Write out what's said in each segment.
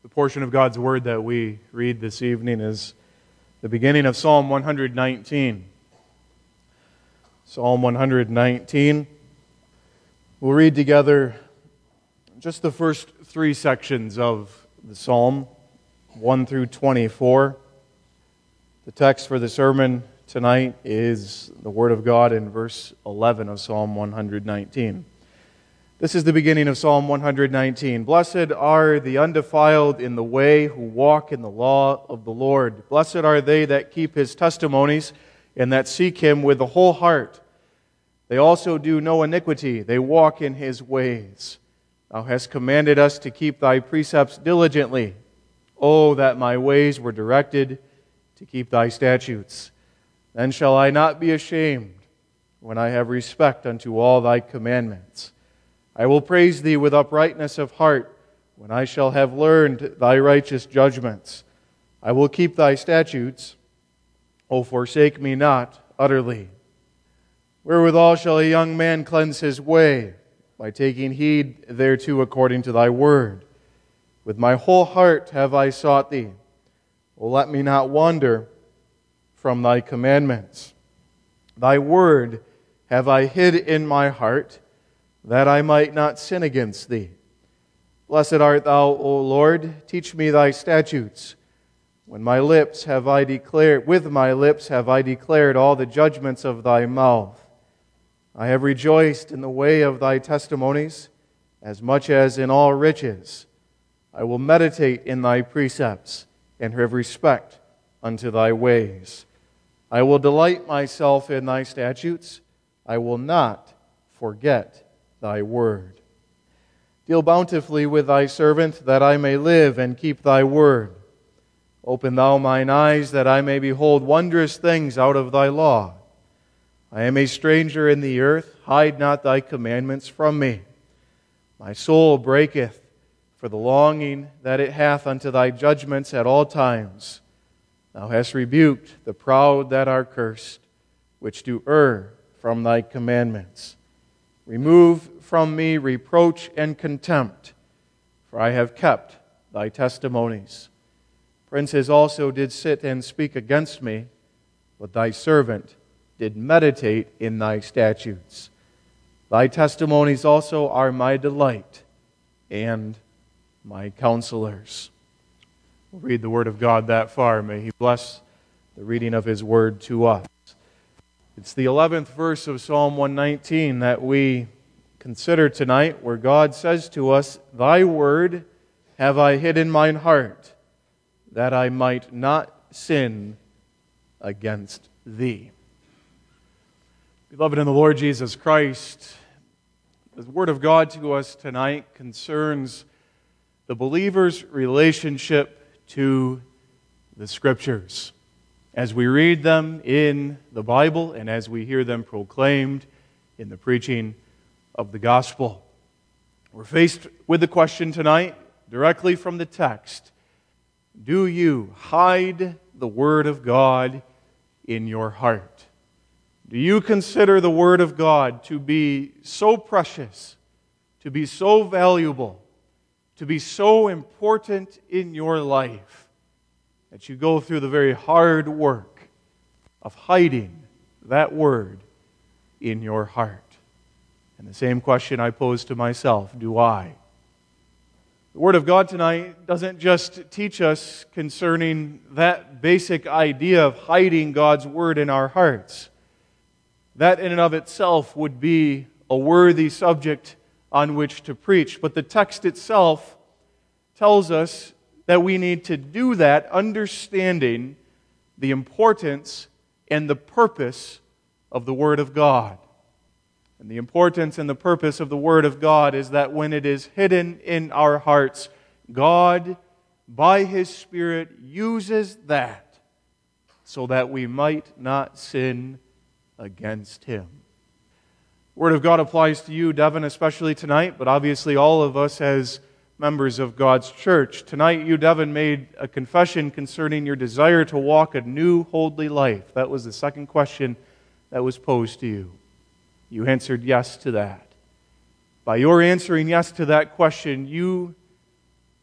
portion of God's Word that we read this evening is the beginning of Psalm 119. Psalm 119. We'll read together just the first three sections of the Psalm, 1 through 24. The text for the sermon tonight is the Word of God in verse 11 of Psalm 119. This is the beginning of Psalm 119. Blessed are the undefiled in the way who walk in the law of the Lord. Blessed are they that keep His testimonies and that seek Him with the whole heart. They also do no iniquity. They walk in His ways. Thou hast commanded us to keep Thy precepts diligently. Oh, that my ways were directed to keep Thy statutes. Then shall I not be ashamed when I have respect unto all Thy commandments. I will praise Thee with uprightness of heart when I shall have learned Thy righteous judgments. I will keep Thy statutes. O forsake me not utterly. Wherewithal shall a young man cleanse his way? By taking heed thereto according to Thy word. With my whole heart have I sought Thee. O let me not wander from Thy commandments. Thy word have I hid in my heart, that I might not sin against Thee. Blessed art Thou, O Lord, teach me Thy statutes. With my lips have I declared all the judgments of Thy mouth. I have rejoiced in the way of Thy testimonies, as much as in all riches. I will meditate in Thy precepts, and have respect unto Thy ways. I will delight myself in Thy statutes. I will not forget Thy word. Deal bountifully with Thy servant, that I may live and keep Thy word. Open Thou mine eyes, that I may behold wondrous things out of Thy law. I am a stranger in the earth. Hide not Thy commandments from me. My soul breaketh for the longing that it hath unto Thy judgments at all times. Thou hast rebuked the proud that are cursed, which do err from Thy commandments. Remove from me reproach and contempt, for I have kept Thy testimonies. Princes also did sit and speak against me, but Thy servant did meditate in Thy statutes. Thy testimonies also are my delight and my counselors. We'll read the Word of God that far. May He bless the reading of His Word to us. It's the 11th verse of Psalm 119 that we consider tonight, where God says to us, Thy word have I hid in mine heart, that I might not sin against Thee. Beloved in the Lord Jesus Christ, the Word of God to us tonight concerns the believer's relationship to the Scriptures. As we read them in the Bible and as we hear them proclaimed in the preaching of the gospel. We're faced with the question tonight, directly from the text, do you hide the Word of God in your heart? Do you consider the Word of God to be so precious, to be so valuable, to be so important in your life, that you go through the very hard work of hiding that Word in your heart? And the same question I pose to myself, do I? The Word of God tonight doesn't just teach us concerning that basic idea of hiding God's Word in our hearts. That in and of itself would be a worthy subject on which to preach. But the text itself tells us that we need to do that understanding the importance and the purpose of the Word of God. And the importance and the purpose of the Word of God is that when it is hidden in our hearts, God, by His Spirit, uses that so that we might not sin against Him. The Word of God applies to you, Devin, especially tonight, but obviously all of us as members of God's church. Tonight, you, Devin, made a confession concerning your desire to walk a new, holy life. That was the second question that was posed to you. You answered yes to that. By your answering yes to that question, you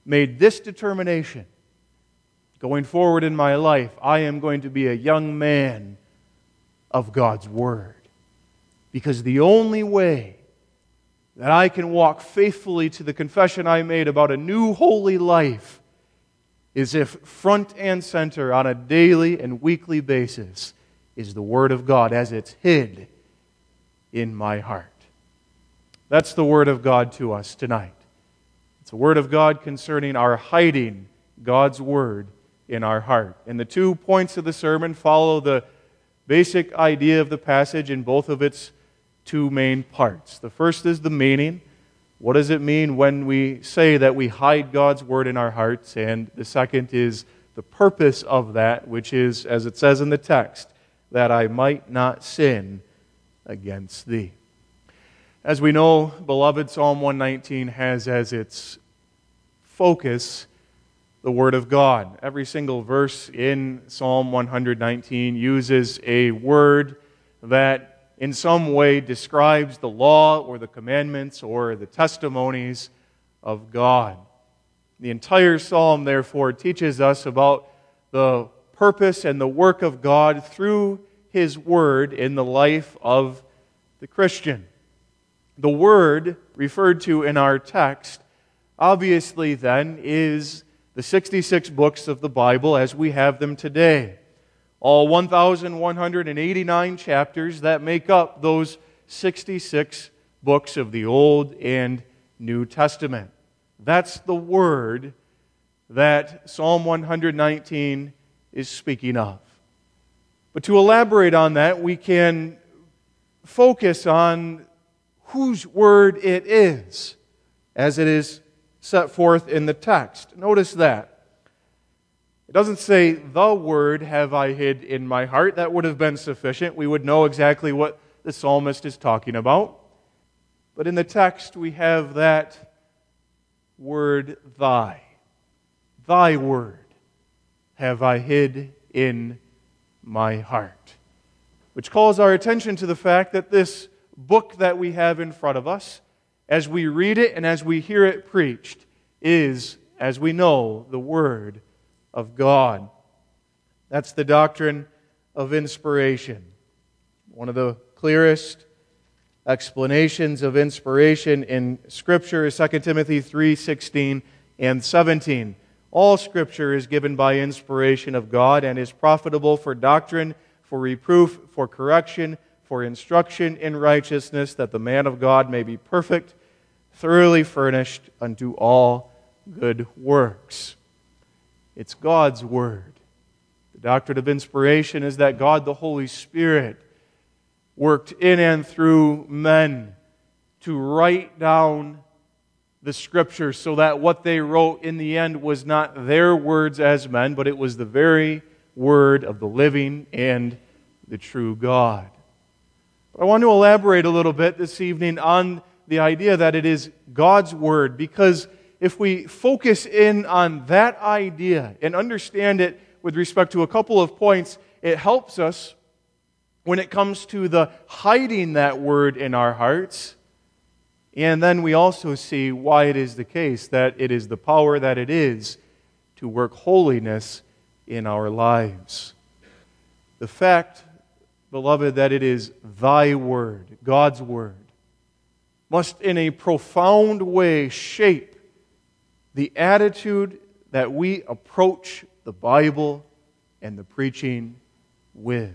made this determination. Going forward in my life, I am going to be a young man of God's Word. Because the only way that I can walk faithfully to the confession I made about a new holy life is if front and center on a daily and weekly basis is the Word of God as it's hid in my heart. That's the Word of God to us tonight. It's a Word of God concerning our hiding God's Word in our heart. And the 2 points of the sermon follow the basic idea of the passage in both of its 2 main parts. The first is the meaning. What does it mean when we say that we hide God's Word in our hearts? And the second is the purpose of that, which is, as it says in the text, that I might not sin against thee. As we know, beloved, Psalm 119 has as its focus the Word of God. Every single verse in Psalm 119 uses a word that in some way describes the law or the commandments or the testimonies of God. The entire psalm, therefore, teaches us about the purpose and the work of God through His Word in the life of the Christian. The Word referred to in our text, obviously then, is the 66 books of the Bible as we have them today. All 1,189 chapters that make up those 66 books of the Old and New Testament. That's the Word that Psalm 119 is speaking of. But to elaborate on that, we can focus on whose Word it is, as it is set forth in the text. Notice that. It doesn't say, the Word have I hid in my heart. That would have been sufficient. We would know exactly what the psalmist is talking about. But in the text, we have that word, thy. Thy Word have I hid in my heart. Which calls our attention to the fact that this book that we have in front of us, as we read it and as we hear it preached, is, as we know, the Word of God. That's the doctrine of inspiration. One of the clearest explanations of inspiration in Scripture is 2 Timothy 3:16 and 17. All Scripture is given by inspiration of God and is profitable for doctrine, for reproof, for correction, for instruction in righteousness, that the man of God may be perfect, thoroughly furnished unto all good works. It's God's Word. The doctrine of inspiration is that God, the Holy Spirit, worked in and through men to write down the Scriptures so that what they wrote in the end was not their words as men, but it was the very Word of the living and the true God. But I want to elaborate a little bit this evening on the idea that it is God's Word, because if we focus in on that idea and understand it with respect to a couple of points, it helps us when it comes to the hiding that Word in our hearts. And then we also see why it is the case that it is the power that it is to work holiness in our lives. The fact, beloved, that it is thy Word, God's Word, must in a profound way shape the attitude that we approach the Bible and the preaching with.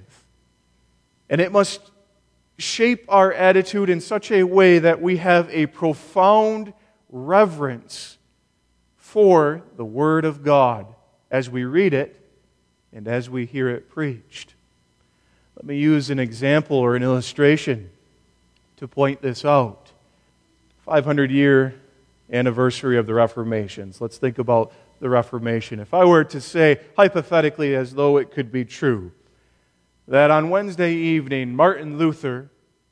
And it must shape our attitude in such a way that we have a profound reverence for the Word of God as we read it and as we hear it preached. Let me use an example or an illustration to point this out. 500-year anniversary of the Reformation. Let's think about the Reformation. If I were to say, hypothetically, as though it could be true, that on Wednesday evening, Martin Luther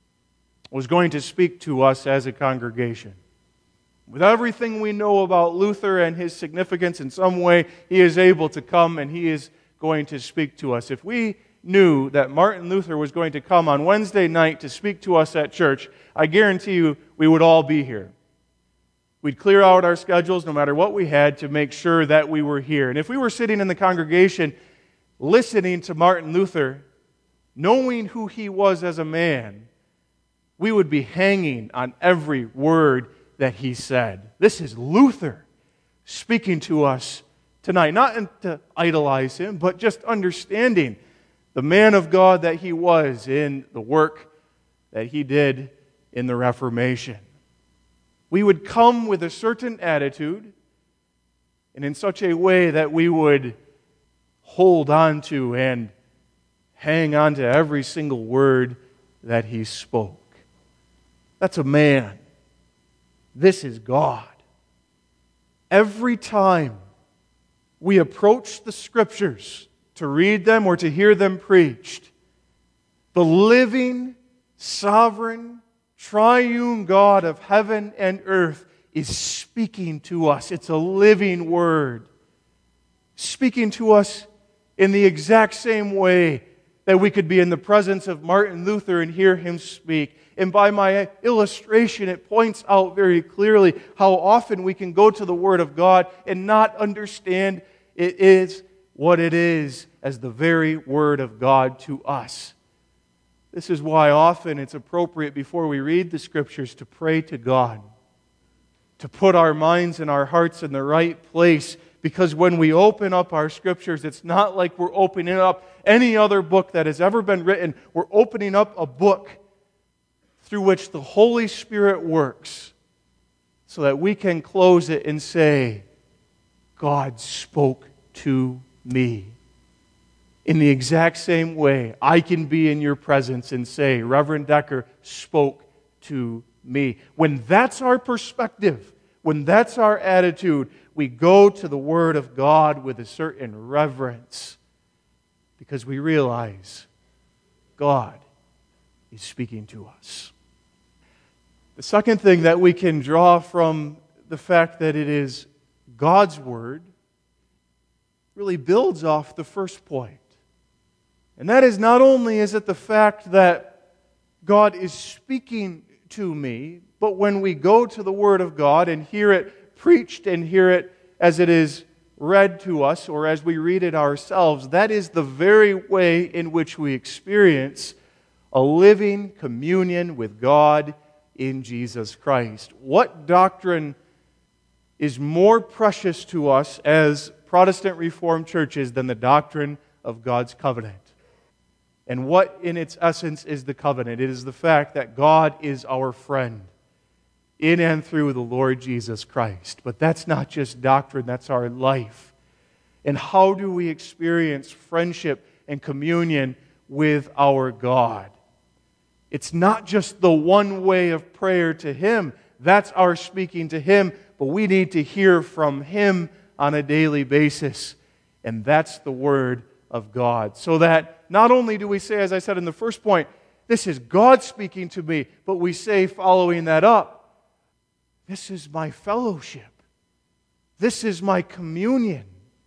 was going to speak to us as a congregation. With everything we know about Luther and his significance, in some way, he is able to come and he is going to speak to us. If we knew that Martin Luther was going to come on Wednesday night to speak to us at church, I guarantee you we would all be here. We'd clear out our schedules no matter what we had to make sure that we were here. And if we were sitting in the congregation listening to Martin Luther, knowing who he was as a man, we would be hanging on every word that he said. This is Luther speaking to us tonight. Not to idolize him, but just understanding the man of God that he was in the work that he did in the Reformation. We would come with a certain attitude and in such a way that we would hold on to and hang on to every single word that he spoke. That's a man. This is God. Every time we approach the Scriptures to read them or to hear them preached, the living, sovereign, triune God of heaven and earth is speaking to us. It's a living word, speaking to us in the exact same way that we could be in the presence of Martin Luther and hear him speak. And by my illustration, it points out very clearly how often we can go to the Word of God and not understand it is what it is as the very Word of God to us. This is why often it's appropriate before we read the Scriptures to pray to God, to put our minds and our hearts in the right place, because when we open up our Scriptures, it's not like we're opening up any other book that has ever been written. We're opening up a book through which the Holy Spirit works so that we can close it and say, God spoke to me. In the exact same way, I can be in your presence and say, Reverend Decker spoke to me. When that's our perspective, when that's our attitude, we go to the Word of God with a certain reverence because we realize God is speaking to us. The second thing that we can draw from the fact that it is God's Word really builds off the first point. And that is, not only is it the fact that God is speaking to me, but when we go to the Word of God and hear it preached and hear it as it is read to us or as we read it ourselves, that is the very way in which we experience a living communion with God in Jesus Christ. What doctrine is more precious to us as Protestant Reformed churches than the doctrine of God's covenant? And what in its essence is the covenant? It is the fact that God is our friend in and through the Lord Jesus Christ. But that's not just doctrine, that's our life. And how do we experience friendship and communion with our God? It's not just the one way of prayer to Him. That's our speaking to Him, but we need to hear from Him on a daily basis. And that's the Word of God. So that not only do we say, as I said in the first point, this is God speaking to me, but we say, following that up, this is my fellowship. This is my communion.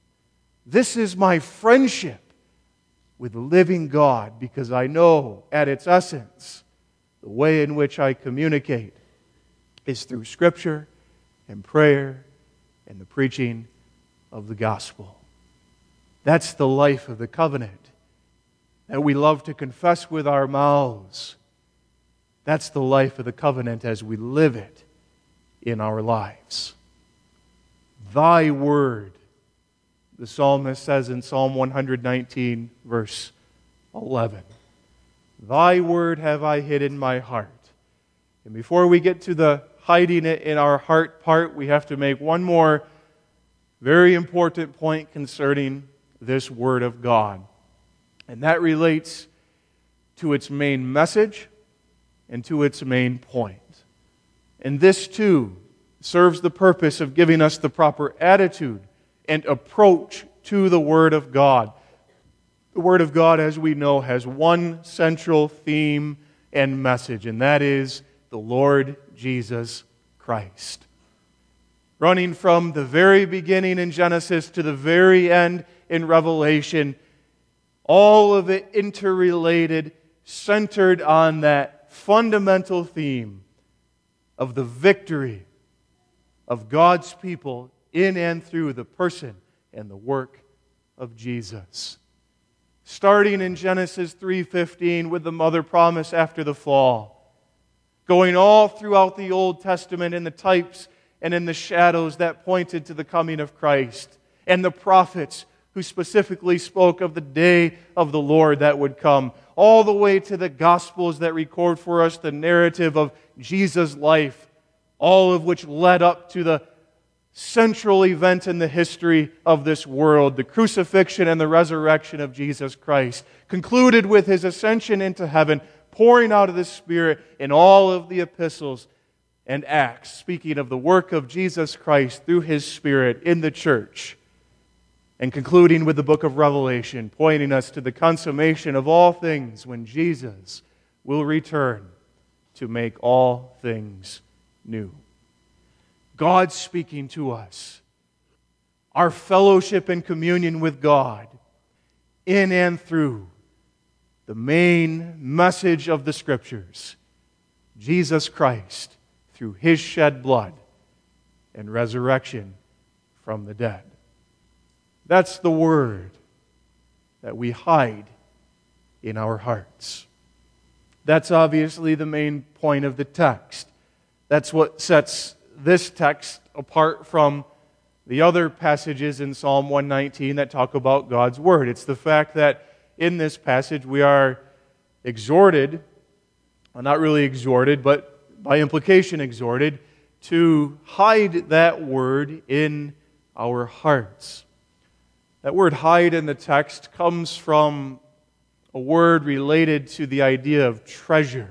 This is my friendship with the living God, because I know at its essence, the way in which I communicate is through Scripture and prayer and the preaching of the gospel. That's the life of the covenant that we love to confess with our mouths. That's the life of the covenant as we live it in our lives. Thy word, the psalmist says in Psalm 119, verse 11. Thy word have I hid in my heart. And before we get to the hiding it in our heart part, we have to make one more very important point concerning this Word of God. And that relates to its main message and to its main point. And this too serves the purpose of giving us the proper attitude and approach to the Word of God. The Word of God, as we know, has one central theme and message, and that is the Lord Jesus Christ. Running from the very beginning in Genesis to the very end in Revelation, all of it interrelated, centered on that fundamental theme of the victory of God's people in and through the person and the work of Jesus. Starting in Genesis 3:15 with the mother promise after the fall, going all throughout the Old Testament in the types and in the shadows that pointed to the coming of Christ, and the prophets who specifically spoke of the day of the Lord that would come, all the way to the Gospels that record for us the narrative of Jesus' life, all of which led up to the central event in the history of this world, the crucifixion and the resurrection of Jesus Christ, concluded with His ascension into heaven, pouring out of the Spirit in all of the epistles and Acts, speaking of the work of Jesus Christ through His Spirit in the church, and concluding with the book of Revelation, pointing us to the consummation of all things when Jesus will return to make all things new. God speaking to us, our fellowship and communion with God in and through the main message of the Scriptures, Jesus Christ through His shed blood and resurrection from the dead. That's the Word that we hide in our hearts. That's obviously the main point of the text. That's what sets this text apart from the other passages in Psalm 119 that talk about God's Word. It's the fact that in this passage we are exhorted, well, not really exhorted, but by implication exhorted, to hide that Word in our hearts. That word hide in the text comes from a word related to the idea of treasure.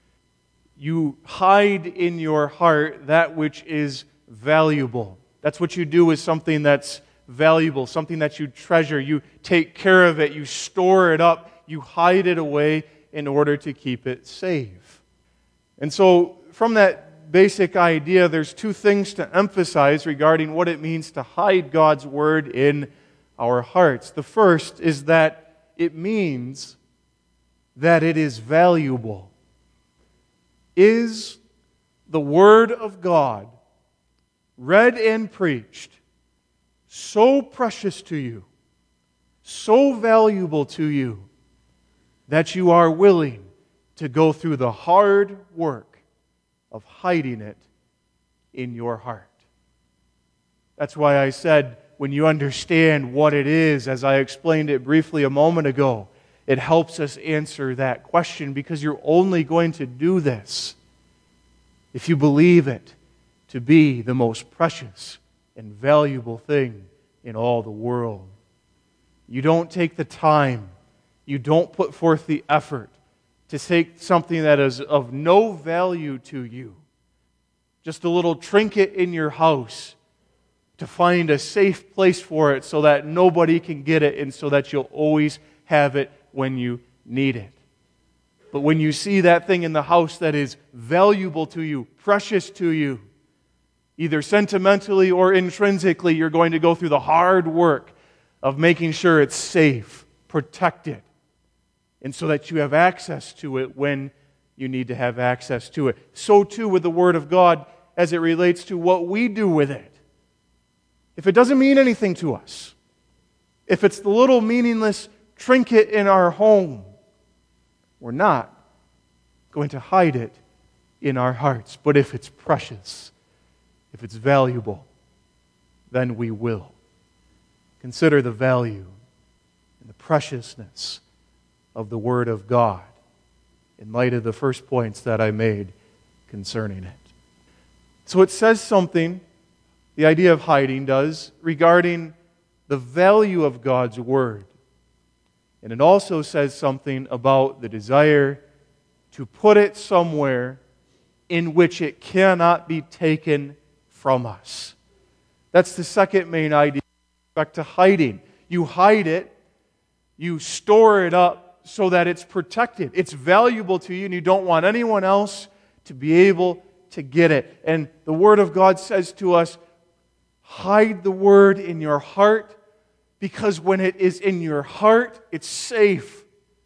You hide in your heart that which is valuable. That's what you do with something that's valuable, something that you treasure. You take care of it, you store it up, you hide it away in order to keep it safe. And so, from that basic idea, there's two things to emphasize regarding what it means to hide God's Word in our hearts. The first is that it means that it is valuable. Is the Word of God, read and preached, so precious to you, so valuable to you, that you are willing to go through the hard work of hiding it in your heart? That's why I said, when you understand what it is, as I explained it briefly a moment ago, it helps us answer that question, because you're only going to do this if you believe it to be the most precious and valuable thing in all the world. You don't take the time, you don't put forth the effort to take something that is of no value to you, just a little trinket in your house, to find a safe place for it so that nobody can get it and so that you'll always have it when you need it. But when you see that thing in the house that is valuable to you, precious to you, either sentimentally or intrinsically, you're going to go through the hard work of making sure it's safe, protected, and so that you have access to it when you need to have access to it. So too with the Word of God as it relates to what we do with it. If it doesn't mean anything to us, if it's the little meaningless trinket in our home, we're not going to hide it in our hearts. But if it's precious, if it's valuable, then we will. Consider the value and the preciousness of the Word of God in light of the first points that I made concerning it. So it says something, the idea of hiding does, regarding the value of God's Word. And it also says something about the desire to put it somewhere in which it cannot be taken from us. That's the second main idea with respect to hiding. You hide it, you store it up so that it's protected. It's valuable to you and you don't want anyone else to be able to get it. And the Word of God says to us, hide the Word in your heart, because when it is in your heart, it's safe.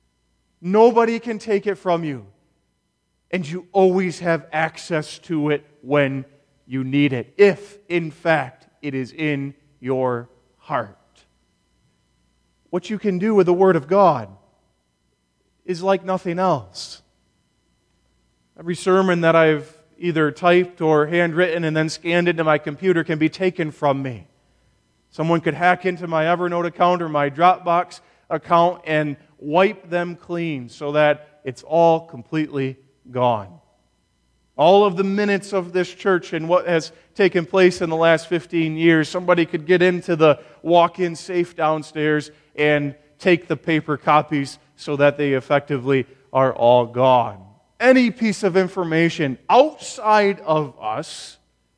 Nobody can take it from you. And you always have access to it when you need it, if, in fact, it is in your heart. What you can do with the Word of God is like nothing else. Every sermon that I've either typed or handwritten and then scanned into my computer can be taken from me. Someone could hack into my Evernote account or my Dropbox account and wipe them clean so that it's all completely gone. All of the minutes of this church and what has taken place in the last 15 years, somebody could get into the walk-in safe downstairs and take the paper copies so that they effectively are all gone. Any piece of information outside of us,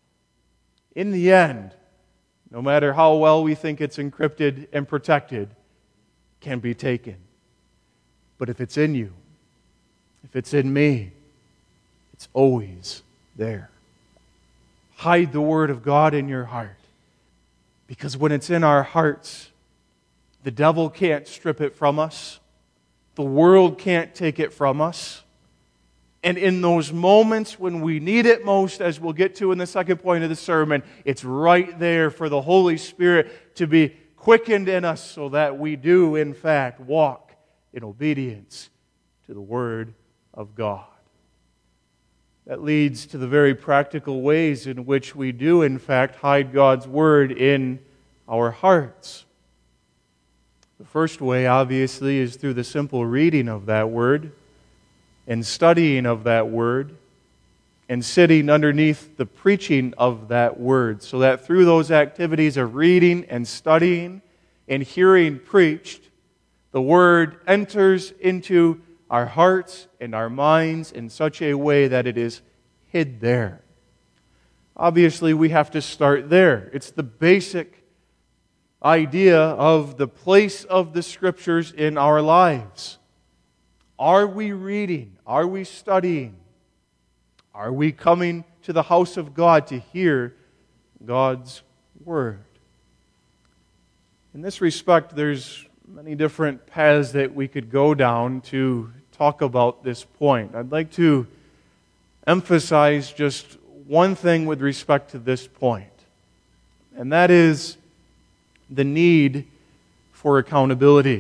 in the end, no matter how well we think it's encrypted and protected, can be taken. But if it's in you, if it's in me, it's always there. Hide the Word of God in your heart. Because when it's in our hearts, the devil can't strip it from us. The world can't take it from us. And in those moments when we need it most, as we'll get to in the second point of the sermon, it's right there for the Holy Spirit to be quickened in us so that we do, in fact, walk in obedience to the Word of God. That leads to the very practical ways in which we do, in fact, hide God's Word in our hearts. The first way, obviously, is through the simple reading of that Word and studying of that Word and sitting underneath the preaching of that Word, so that through those activities of reading and studying and hearing preached, the Word enters into our hearts and our minds in such a way that it is hid there. Obviously, we have to start there. It's the basic idea of the place of the Scriptures in our lives. Are we reading? Are we studying? Are we coming to the house of God to hear God's Word? In this respect, there's many different paths that we could go down to talk about this point. I'd like to emphasize just one thing with respect to this point, and that is the need for accountability.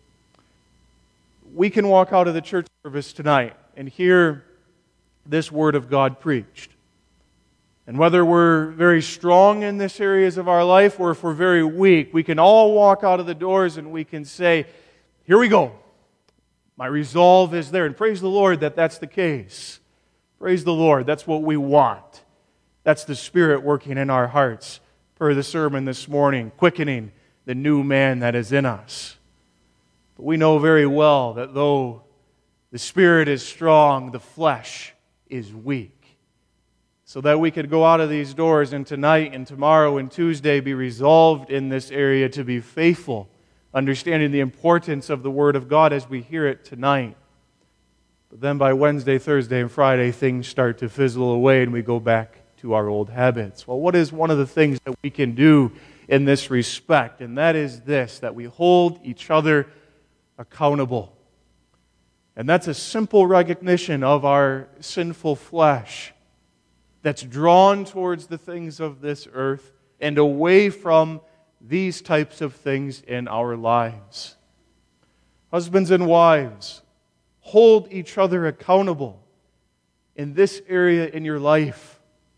We can walk out of the church service tonight and hear this Word of God preached. And whether we're very strong in this areas of our life or if we're very weak, we can all walk out of the doors and we can say, here we go. My resolve is there. And praise the Lord that that's the case. Praise the Lord. That's what we want. That's the Spirit working in our hearts, per the sermon this morning, quickening the new man that is in us. But we know very well that though the Spirit is strong, the flesh is weak. So that we could go out of these doors and tonight and tomorrow and Tuesday be resolved in this area to be faithful, understanding the importance of the Word of God as we hear it tonight. But then by Wednesday, Thursday, and Friday, things start to fizzle away and we go back to our old habits. Well, what is one of the things that we can do in this respect? And that is this, that we hold each other accountable. And that's a simple recognition of our sinful flesh that's drawn towards the things of this earth and away from these types of things in our lives. Husbands and wives, hold each other accountable in this area in your life.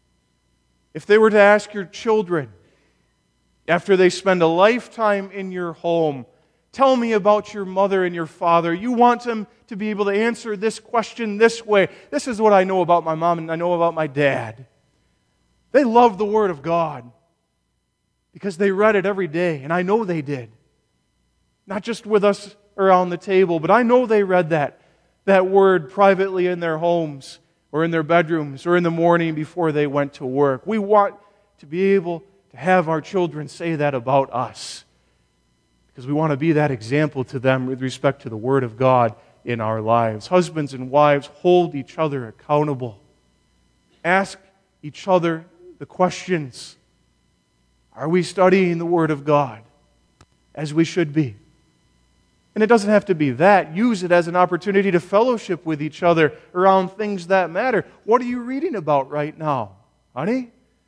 If they were to ask your children, after they spend a lifetime in your home, tell me about your mother and your father, you want them to be able to answer this question this way. This is what I know about my mom and I know about my dad. They love the Word of God because they read it every day, and I know they did. Not just with us around the table, but I know they read that Word privately in their homes or in their bedrooms or in the morning before they went to work. We want to be able to have our children say that about us because we want to be that example to them with respect to the Word of God in our lives. Husbands and wives, hold each other accountable. Ask each other the questions. Are we studying the Word of God as we should be? And it doesn't have to be that. Use it as an opportunity to fellowship with each other around things that matter. What are you reading about right now? Honey,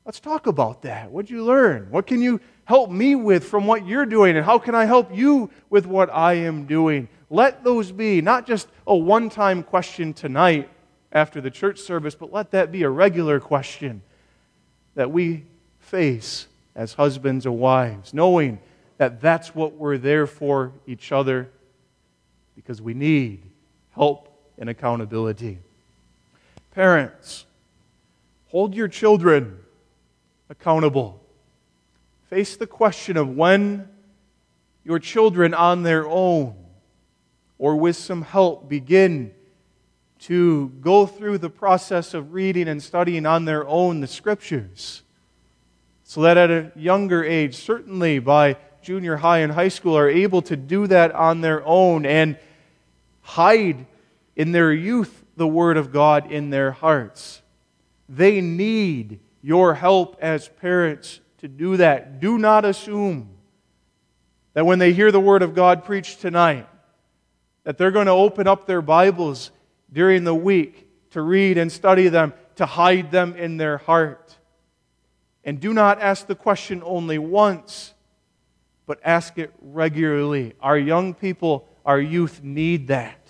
Let's talk about that. What'd you learn? What can you help me with from what you're doing? And how can I help you with what I am doing? Let those be not just a one-time question tonight after the church service, but let that be a regular question that we face as husbands or wives, knowing that that's what we're there for each other because we need help and accountability. Parents, hold your children accountable. Face the question of when your children on their own or with some help begin to go through the process of reading and studying on their own the Scriptures, so that at a younger age, certainly by junior high and high school, are able to do that on their own and hide in their youth the Word of God in their hearts. They need your help as parents to do that. Do not assume that when they hear the Word of God preached tonight, that they're going to open up their Bibles during the week to read and study them, to hide them in their heart. And do not ask the question only once, but ask it regularly. Our young people, our youth need that.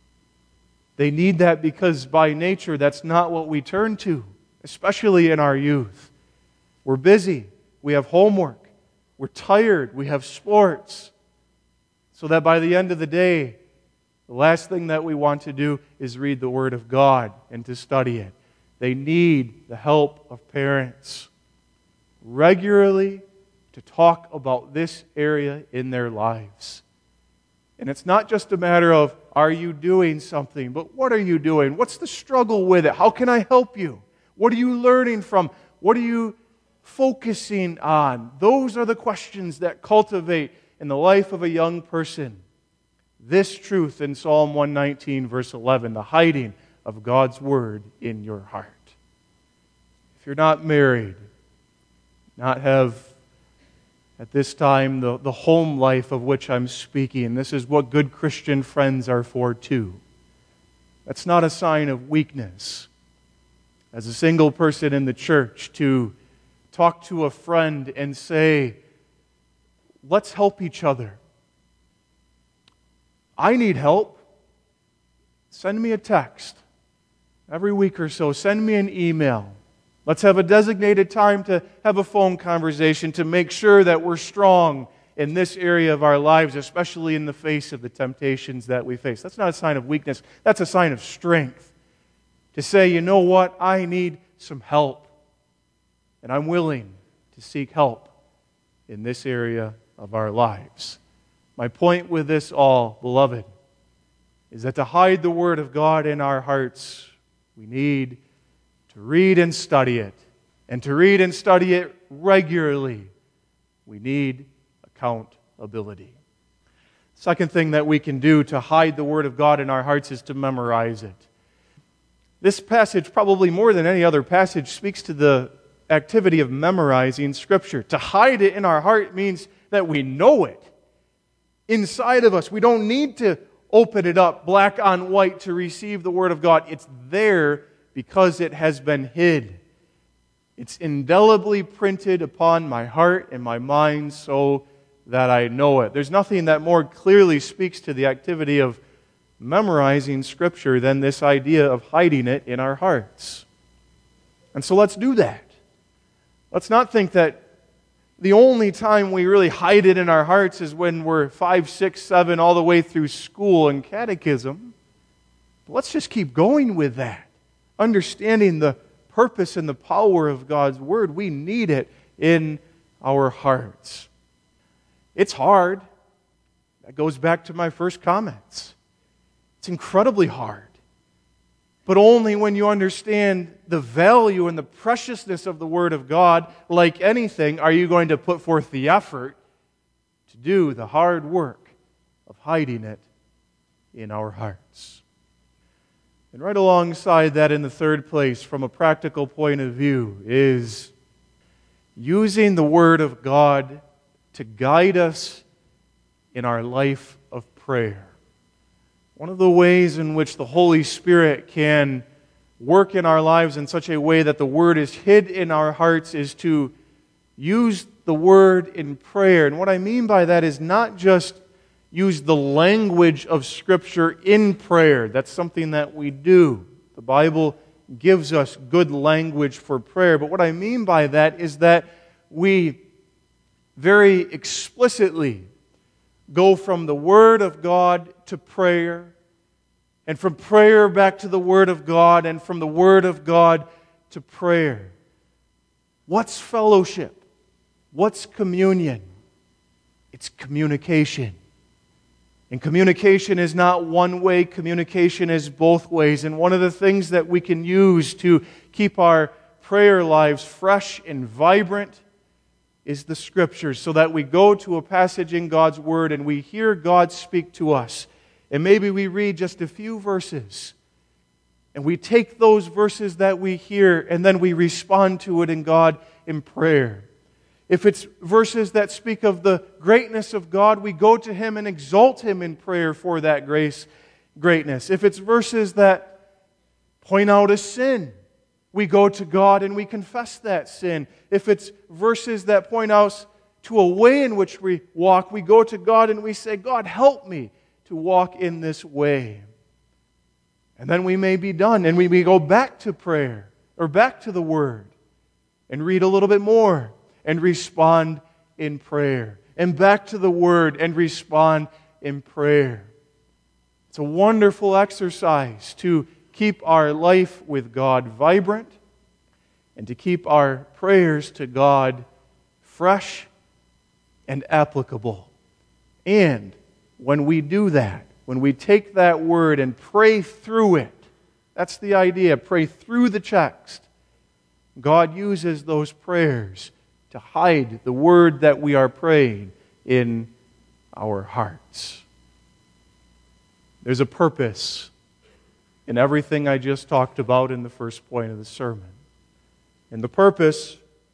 They need that because by nature that's not what we turn to, especially in our youth. We're busy, we have homework, we're tired, we have sports. So that by the end of the day, the last thing that we want to do is read the Word of God and to study it. They need the help of parents regularly to talk about this area in their lives. And it's not just a matter of, are you doing something, but what are you doing? What's the struggle with it? How can I help you? What are you learning from? What are you focusing on? Those are the questions that cultivate in the life of a young person this truth in Psalm 119, verse 11, the hiding of God's Word in your heart. If you're not married, not have at this time the home life of which I'm speaking, this is what good Christian friends are for too. That's not a sign of weakness. As a single person in the church, to talk to a friend and say, let's help each other. I need help. Send me a text. Every week or so, send me an email. Let's have a designated time to have a phone conversation to make sure that we're strong in this area of our lives, especially in the face of the temptations that we face. That's not a sign of weakness. That's a sign of strength. To say, you know what, I need some help. And I'm willing to seek help in this area of our lives. My point with this all, beloved, is that to hide the Word of God in our hearts, we need to read and study it. And to read and study it regularly, we need accountability. Second thing that we can do to hide the Word of God in our hearts is to memorize it. This passage, probably more than any other passage, speaks to the activity of memorizing Scripture. To hide it in our heart means that we know it inside of us. We don't need to open it up black on white to receive the Word of God. It's there because it has been hid. It's indelibly printed upon my heart and my mind so that I know it. There's nothing that more clearly speaks to the activity of memorizing Scripture than this idea of hiding it in our hearts. And so let's do that. Let's not think that the only time we really hide it in our hearts is when we're 5, 6, 7, all the way through school and catechism. But let's just keep going with that. Understanding the purpose and the power of God's Word, we need it in our hearts. It's hard. That goes back to my first comments. It's incredibly hard. But only when you understand the value and the preciousness of the Word of God, like anything, are you going to put forth the effort to do the hard work of hiding it in our hearts. And right alongside that, in the third place, from a practical point of view, is using the Word of God to guide us in our life of prayer. One of the ways in which the Holy Spirit can work in our lives in such a way that the Word is hid in our hearts is to use the Word in prayer. And what I mean by that is not just use the language of Scripture in prayer. That's something that we do. The Bible gives us good language for prayer. But what I mean by that is that we very explicitly go from the Word of God to prayer, and from prayer back to the Word of God, and from the Word of God to prayer. What's fellowship? What's communion? It's communication. And communication is not one way, communication is both ways. And one of the things that we can use to keep our prayer lives fresh and vibrant is the Scriptures, so that we go to a passage in God's Word and we hear God speak to us. And maybe we read just a few verses, and we take those verses that we hear and then we respond to it in God in prayer. If it's verses that speak of the greatness of God, we go to Him and exalt Him in prayer for that greatness. If it's verses that point out a sin, we go to God and we confess that sin. If it's verses that point us to a way in which we walk, we go to God and we say, God, help me to walk in this way. And then we may be done, and we go back to prayer, or back to the Word, and read a little bit more, and respond in prayer. And back to the Word, and respond in prayer. It's a wonderful exercise to keep our life with God vibrant, and to keep our prayers to God fresh and applicable. And when we do that, when we take that Word and pray through it, that's the idea, pray through the text. God uses those prayers to hide the Word that we are praying in our hearts. There's a purpose in everything I just talked about in the first point of the sermon. And the purpose,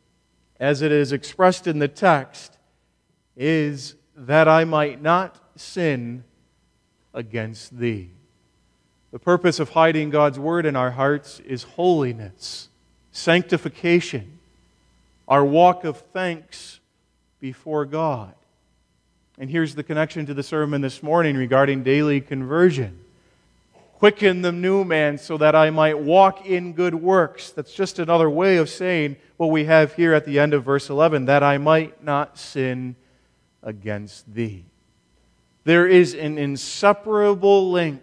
as it is expressed in the text, is that I might not sin against Thee. The purpose of hiding God's Word in our hearts is holiness, sanctification, our walk of thanks before God. And here's the connection to the sermon this morning regarding daily conversion. Quicken the new man so that I might walk in good works. That's just another way of saying what we have here at the end of verse 11, that I might not sin against Thee. There is an inseparable link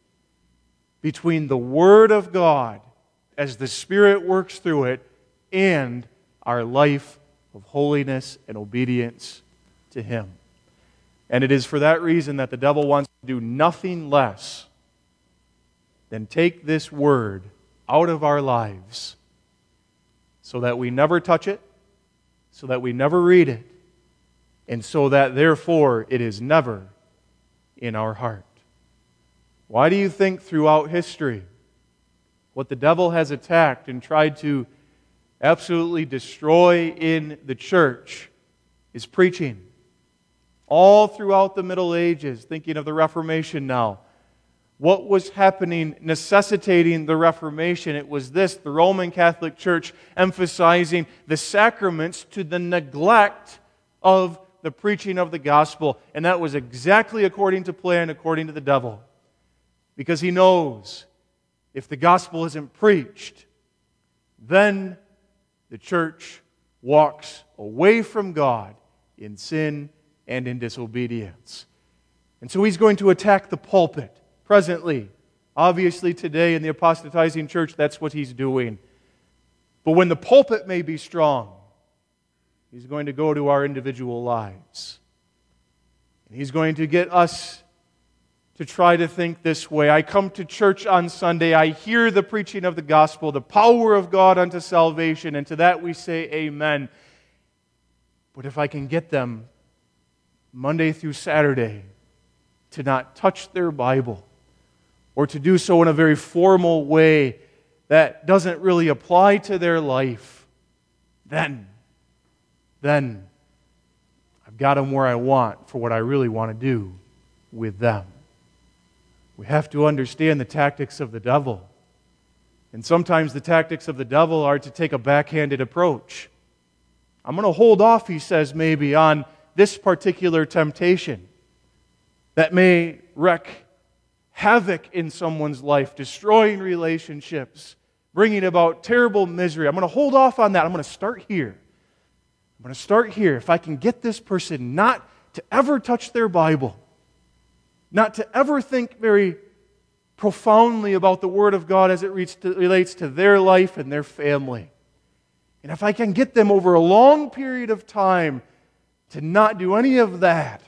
between the Word of God, as the Spirit works through it, and our life of holiness and obedience to Him. And it is for that reason that the devil wants to do nothing less than take this Word out of our lives so that we never touch it, so that we never read it, and so that therefore it is never in our heart. Why do you think throughout history what the devil has attacked and tried to absolutely destroy in the church is preaching? All throughout the Middle Ages, thinking of the Reformation now, what was happening, necessitating the Reformation? It was this: the Roman Catholic Church emphasizing the sacraments to the neglect of the preaching of the gospel. And that was exactly according to plan, according to the devil. Because he knows if the gospel isn't preached, then the church walks away from God in sin and in disobedience. And so he's going to attack the pulpit presently. Obviously today in the apostatizing church, that's what he's doing. But when the pulpit may be strong, he's going to go to our individual lives. And he's going to get us to try to think this way. I come to church on Sunday, I hear the preaching of the gospel, the power of God unto salvation, and to that we say amen. But if I can get them Monday through Saturday to not touch their Bible, or to do so in a very formal way that doesn't really apply to their life, then I've got them where I want for what I really want to do with them. We have to understand the tactics of the devil. And sometimes the tactics of the devil are to take a backhanded approach. I'm going to hold off, he says, maybe on this particular temptation that may wreak havoc in someone's life, destroying relationships, bringing about terrible misery. I'm going to hold off on that. I'm going to start here. I'm going to start here. If I can get this person not to ever touch their Bible, not to ever think very profoundly about the Word of God as it relates to their life and their family. And if I can get them over a long period of time to not do any of that,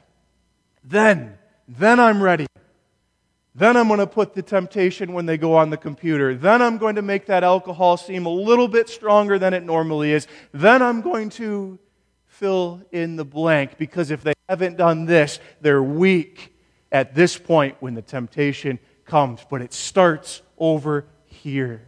then I'm ready. Then I'm going to put the temptation when they go on the computer. Then I'm going to make that alcohol seem a little bit stronger than it normally is. Then I'm going to fill in the blank, because if they haven't done this, they're weak at this point when the temptation comes. But it starts over here.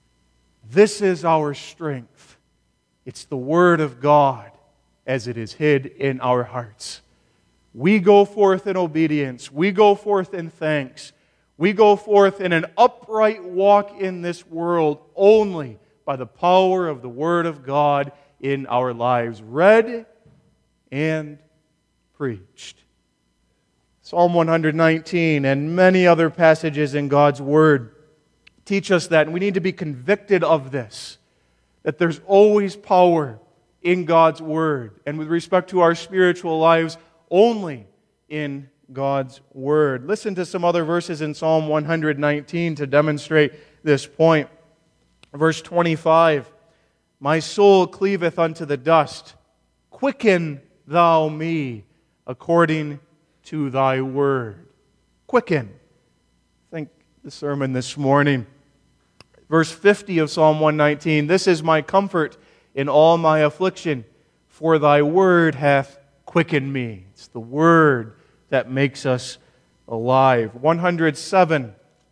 This is our strength. It's the Word of God as it is hid in our hearts. We go forth in obedience. We go forth in thanks. We go forth in an upright walk in this world only by the power of the Word of God in our lives, read and preached. Psalm 119 and many other passages in God's Word teach us that, and we need to be convicted of this, that there's always power in God's Word, and with respect to our spiritual lives, only in God's Word. Listen to some other verses in Psalm 119 to demonstrate this point. Verse 25, my soul cleaveth unto the dust. Quicken thou me according to thy word. Quicken. I think the sermon this morning. Verse 50 of Psalm 119, this is my comfort in all my affliction, for thy word hath quickened me. It's the word that makes us alive. 107,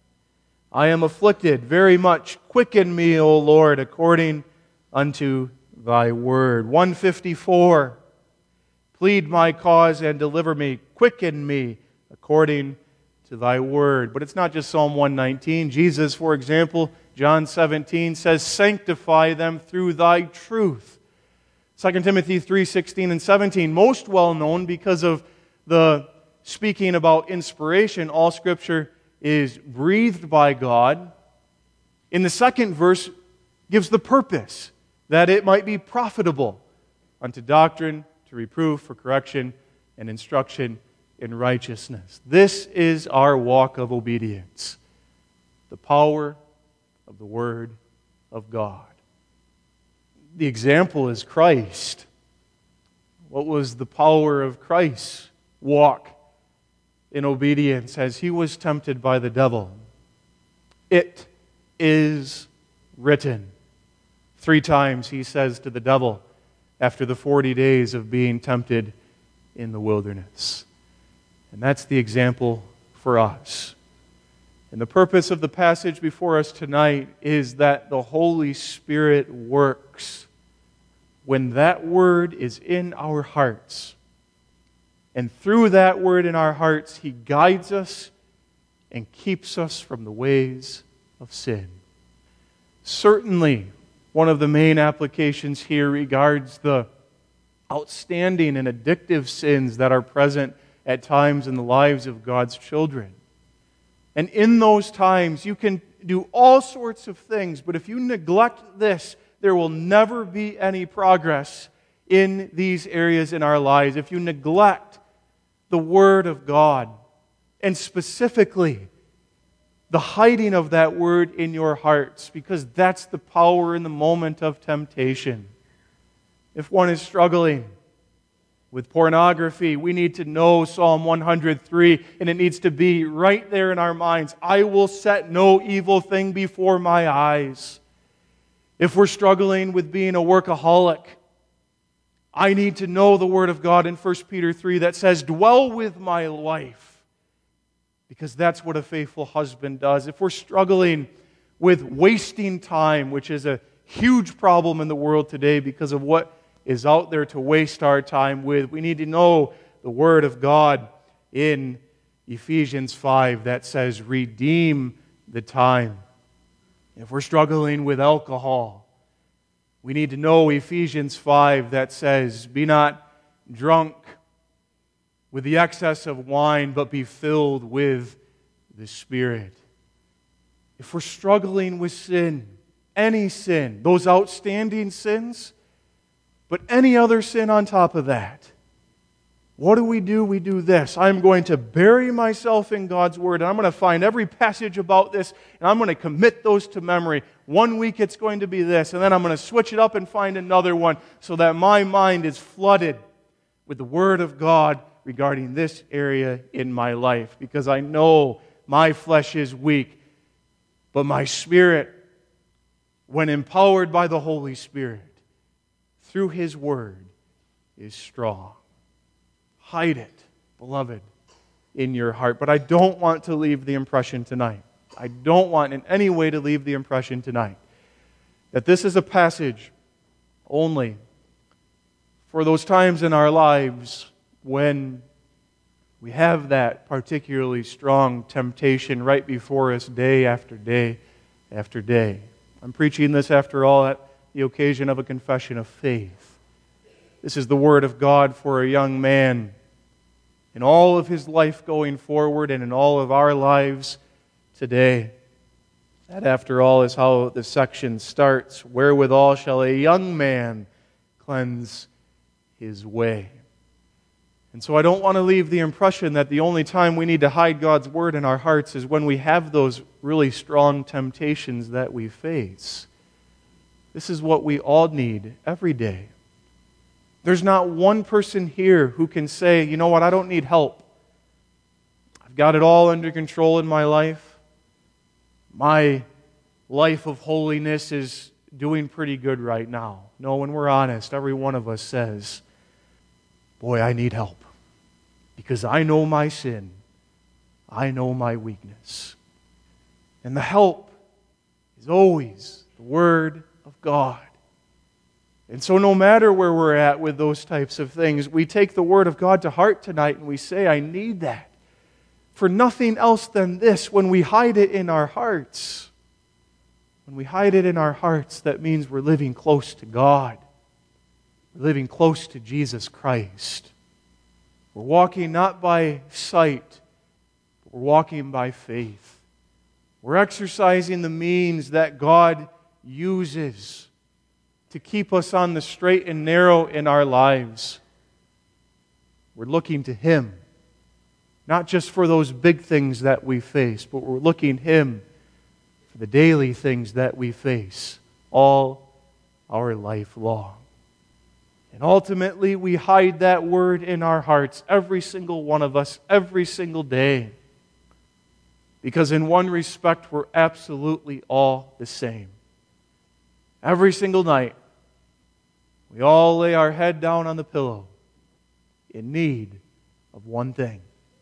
I am afflicted very much. Quicken me, O Lord, according unto thy word. 154, plead my cause and deliver me. Quicken me according to thy word. But it's not just Psalm 119. Jesus, for example, John 17 says, sanctify them through thy truth. 2 Timothy 3:16 and 17, most well known because of the speaking about inspiration. All Scripture is breathed by God. In the second verse, gives the purpose that it might be profitable unto doctrine, to reproof, for correction, and instruction in righteousness. This is our walk of obedience. The power of the Word of God. The example is Christ. What was the power of Christ's walk in obedience as he was tempted by the devil? It is written. 3 times he says to the devil after the 40 days of being tempted in the wilderness. And that's the example for us. And the purpose of the passage before us tonight is that the Holy Spirit works when that word is in our hearts. And through that word in our hearts, He guides us and keeps us from the ways of sin. Certainly, one of the main applications here regards the outstanding and addictive sins that are present at times in the lives of God's children. And in those times, you can do all sorts of things, but if you neglect this, there will never be any progress in these areas in our lives. If you neglect the Word of God, and specifically the hiding of that Word in your hearts, because that's the power in the moment of temptation. If one is struggling with pornography, we need to know Psalm 103, and it needs to be right there in our minds. I will set no evil thing before my eyes. If we're struggling with being a workaholic, I need to know the Word of God in 1 Peter 3 that says, dwell with my wife, because that's what a faithful husband does. If we're struggling with wasting time, which is a huge problem in the world today because of what is out there to waste our time with, we need to know the Word of God in Ephesians 5 that says, redeem the time. If we're struggling with alcohol, we need to know Ephesians 5 that says, "Be not drunk with the excess of wine, but be filled with the Spirit." If we're struggling with sin, any sin, those outstanding sins, but any other sin on top of that, what do? We do this. I'm going to bury myself in God's Word, and I'm going to find every passage about this, and I'm going to commit those to memory. One week it's going to be this, and then I'm going to switch it up and find another one so that my mind is flooded with the Word of God regarding this area in my life, because I know my flesh is weak, but my spirit, when empowered by the Holy Spirit through His Word, is strong. Hide it, beloved, in your heart. But I don't want to leave the impression tonight. I don't want in any way to leave the impression tonight that this is a passage only for those times in our lives when we have that particularly strong temptation right before us day after day after day. I'm preaching this, after all, at the occasion of a confession of faith. This is the Word of God for a young man in all of his life going forward and in all of our lives today. That, after all, is how the section starts. "Wherewithal shall a young man cleanse his way?" And so I don't want to leave the impression that the only time we need to hide God's Word in our hearts is when we have those really strong temptations that we face. This is what we all need every day. There's not one person here who can say, "You know what, I don't need help. I've got it all under control in my life. My life of holiness is doing pretty good right now." No, when we're honest, every one of us says, "Boy, I need help. Because I know my sin. I know my weakness." And the help is always the Word of God. And so no matter where we're at with those types of things, we take the Word of God to heart tonight and we say, "I need that." For nothing else than this, when we hide it in our hearts, when we hide it in our hearts, that means we're living close to God. We're living close to Jesus Christ. We're walking not by sight, but we're walking by faith. We're exercising the means that God uses to keep us on the straight and narrow in our lives. We're looking to Him, not just for those big things that we face, but we're looking to Him for the daily things that we face all our life long. And ultimately, we hide that Word in our hearts, every single one of us, every single day. Because in one respect, we're absolutely all the same. Every single night, we all lay our head down on the pillow in need of one thing.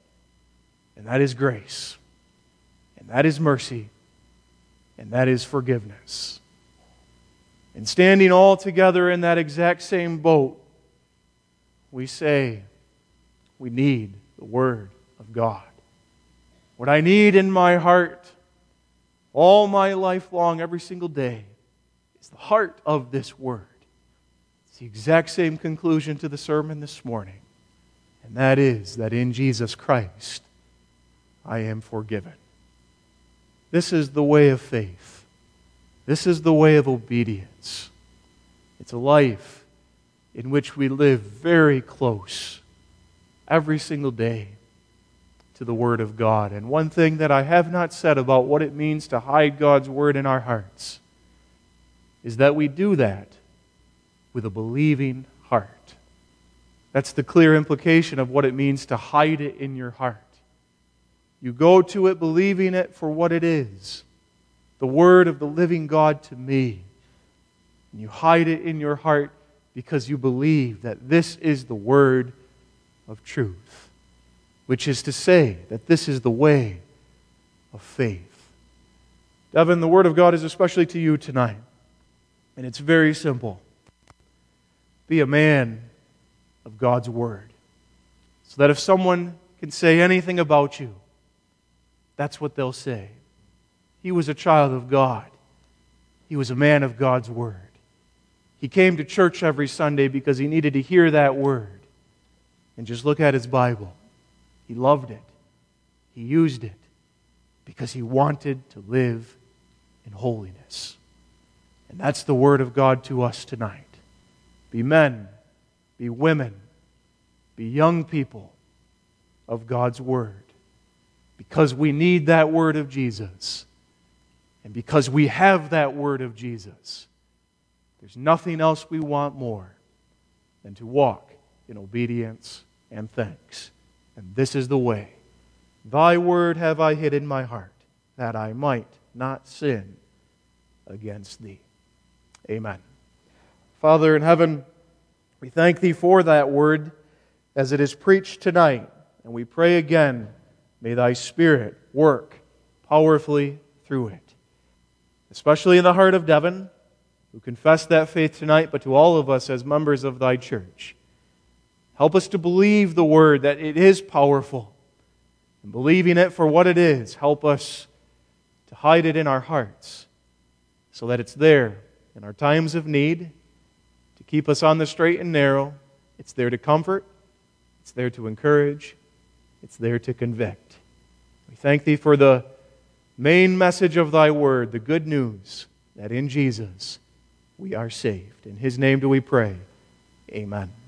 And that is grace. And that is mercy. And that is forgiveness. And standing all together in that exact same boat, we say, we need the Word of God. What I need in my heart all my life long, every single day, is the heart of this Word. It's the exact same conclusion to the sermon this morning. And that is that in Jesus Christ, I am forgiven. This is the way of faith. This is the way of obedience. It's a life in which we live very close every single day to the Word of God. And one thing that I have not said about what it means to hide God's Word in our hearts is that we do that with a believing heart. That's the clear implication of what it means to hide it in your heart. You go to it believing it for what it is, the Word of the living God to me. And you hide it in your heart because you believe that this is the Word of truth, which is to say that this is the way of faith. Devin, the Word of God is especially to you tonight. And it's very simple. Be a man of God's Word. So that if someone can say anything about you, that's what they'll say. He was a child of God. He was a man of God's Word. He came to church every Sunday because he needed to hear that Word. And just look at his Bible. He loved it. He used it because he wanted to live in holiness. And that's the Word of God to us tonight. Be men, be women, be young people of God's Word. Because we need that Word of Jesus. And because we have that Word of Jesus, there's nothing else we want more than to walk in obedience and thanks. And this is the way. Thy word have I hid in my heart, that I might not sin against thee. Amen. Father in heaven, we thank thee for that word as it is preached tonight. And we pray again, may thy Spirit work powerfully through it. Especially in the heart of Devin, who confessed that faith tonight, but to all of us as members of thy church. Help us to believe the word, that it is powerful. And believing it for what it is, help us to hide it in our hearts so that it's there in our times of need, to keep us on the straight and narrow. It's there to comfort. It's there to encourage. It's there to convict. We thank thee for the main message of thy word, the good news that in Jesus we are saved. In his name do we pray. Amen.